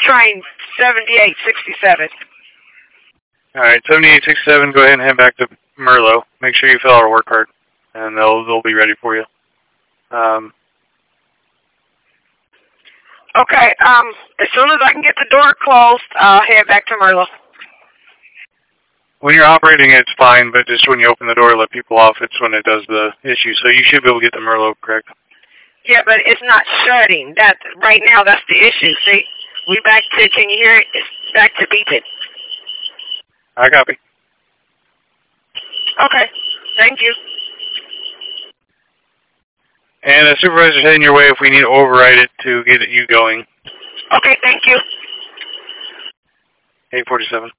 train 7867. All right, 7867. Go ahead and head back to Merlo. Make sure you fill out a work card, and they'll be ready for you. Okay. As soon as I can get the door closed, I'll head back to Merlo. When you're operating, it's fine, but just when you open the door, let people off. It's when it does the issue. So you should be able to get the Merlo correct. Yeah, but it's not shutting. Right now, that's the issue. See, we back to. Can you hear it? It's back to beeping. I copy. Okay. Thank you. And the supervisor's heading your way if we need to override it to get you going. Okay, thank you. 847.